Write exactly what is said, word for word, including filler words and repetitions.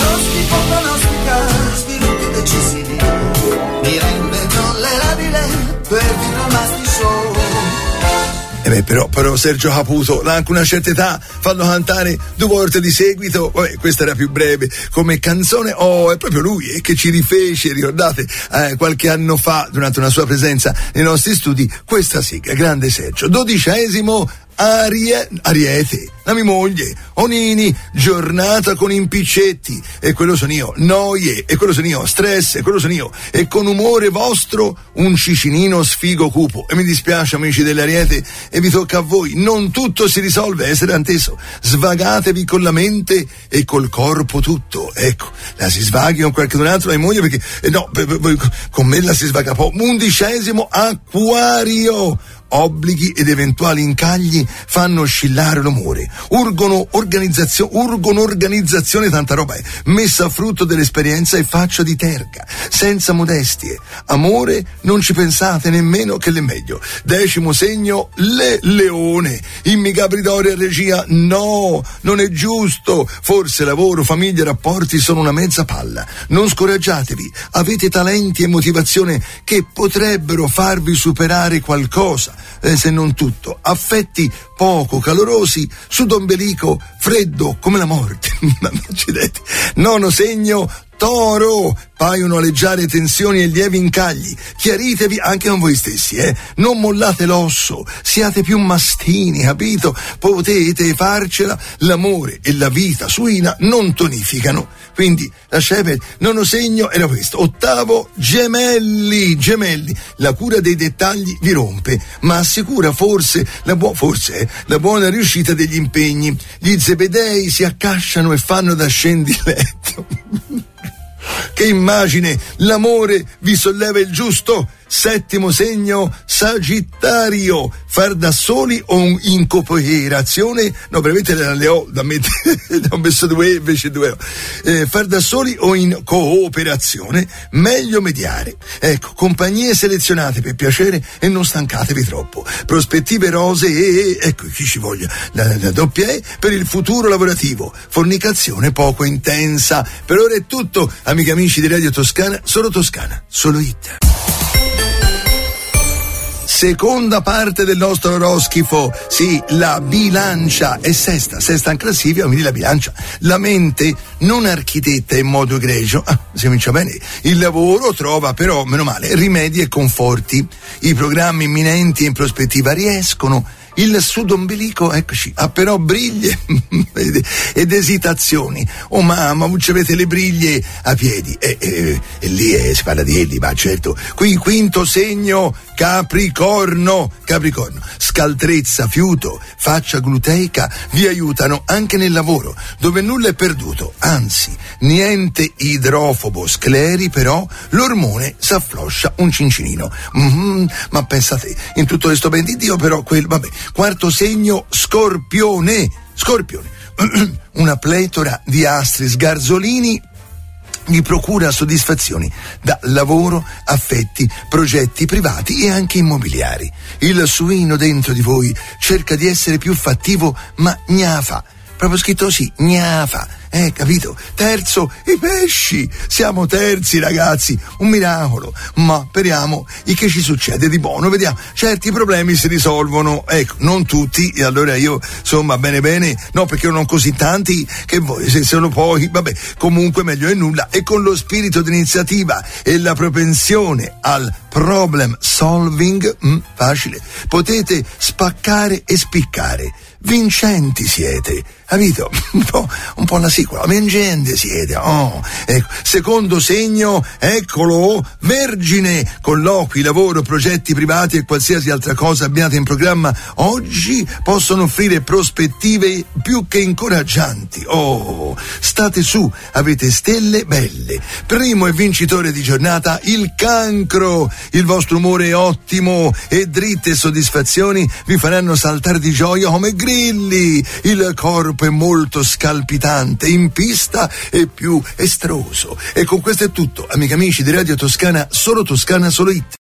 Lo schifo pronostica sviluppi decisivi, mi rende tollerabile perfino il Masti Show. Eh beh, però, però Sergio Caputo, anche una certa età, fanno cantare due volte di seguito. Vabbè, questa era più breve come canzone. Oh, è proprio lui eh, che ci rifece, ricordate, eh, qualche anno fa, durante una sua presenza nei nostri studi, questa sigla, grande Sergio. Dodicesimo Arie, Ariete, la mia moglie, Onini, giornata con impiccetti, e quello sono io, noie, e quello sono io, stress, e quello sono io, e con umore vostro un cicinino sfigo cupo. E mi dispiace, amici dell'Ariete, e vi tocca a voi, non tutto si risolve, essere anteso, svagatevi con la mente e col corpo tutto. Ecco, la si svaghi con qualcun altro, la mia moglie, perché eh no, con me la si svaga po'. Undicesimo Acquario, obblighi ed eventuali incagli fanno oscillare l'umore, urgono organizzazione, urgono organizzazione, tanta roba è, messa a frutto dell'esperienza e faccia di terga, senza modestie, amore non ci pensate nemmeno che l'è meglio. Decimo segno, le leone, immigabridore a regia, no, non è giusto, forse lavoro, famiglia, rapporti sono una mezza palla, non scoraggiatevi, avete talenti e motivazione che potrebbero farvi superare qualcosa, Eh, se non tutto, affetti poco calorosi, sudombelico freddo come la morte. Accidenti. Nono segno, Toro, paiono aleggiare tensioni e lievi incagli, chiaritevi anche con voi stessi, eh? Non mollate l'osso, siate più mastini, capito? Potete farcela, l'amore e la vita suina non tonificano, quindi lasciate, nono segno era questo. Ottavo, gemelli, gemelli, la cura dei dettagli vi rompe, ma assicura forse la, buo- forse, eh, la buona riuscita degli impegni, gli zebedei si accasciano e fanno da scendi il letto. Che immagine, l'amore vi solleva il giusto. Settimo segno, Sagittario, far da soli o in cooperazione, no, veramente le ho da mettere, ho messo due invece due, eh, far da soli o in cooperazione, meglio mediare. Ecco, compagnie selezionate per piacere e non stancatevi troppo. Prospettive rose e, ecco, chi ci voglia, la, la doppia E per il futuro lavorativo. Fornicazione poco intensa. Per ora è tutto, amiche e amici di Radio Toscana, solo Toscana, solo hit. Seconda parte del nostro oroscofo, sì, la bilancia è sesta, sesta in classifica, quindi la bilancia. La mente non architetta in modo egregio, ah, si comincia bene, il lavoro trova però, meno male, rimedi e conforti, i programmi imminenti in prospettiva riescono, il sudombelico, eccoci, ha però briglie ed esitazioni. Oh mamma, ci avete le briglie a piedi. E, e, e lì è, si parla di elli, ma certo. Qui quinto segno, Capricorno, Capricorno. Scaltrezza, fiuto, faccia gluteica vi aiutano anche nel lavoro, dove nulla è perduto. Anzi, niente idrofobo scleri, però l'ormone s'affloscia un cincinino. Mm-hmm, ma pensate, in tutto questo ben di Dio, però quel, vabbè. Quarto segno, Scorpione, Scorpione, una pletora di astri sgarzolini vi procura soddisfazioni da lavoro, affetti, progetti privati e anche immobiliari. Il suino dentro di voi cerca di essere più fattivo, ma gnafa, proprio scritto così, gnafa. Eh, capito? Terzo, i pesci. Siamo terzi, ragazzi. Un miracolo. Ma speriamo che ci succede di buono. Vediamo. Certi problemi si risolvono. Ecco, non tutti. E allora io, insomma, bene bene. No, perché non ho così tanti che voi, se sono poi, vabbè, comunque meglio è nulla. E con lo spirito di iniziativa e la propensione al problem solving, mh, facile, potete spaccare e spiccare. Vincenti siete, capito? Un po', un po' la sicola, vincente siete, oh. Ecco. Secondo segno, eccolo, Vergine, colloqui, lavoro, progetti privati e qualsiasi altra cosa abbiate in programma oggi possono offrire prospettive più che incoraggianti. Oh, state su, avete stelle belle. Primo e vincitore di giornata, il Cancro. Il vostro umore è ottimo e dritte soddisfazioni vi faranno saltare di gioia come grilli. Il corpo è molto scalpitante, in pista e più estroso. E con questo è tutto, amici amici di Radio Toscana, solo Toscana, solo hit.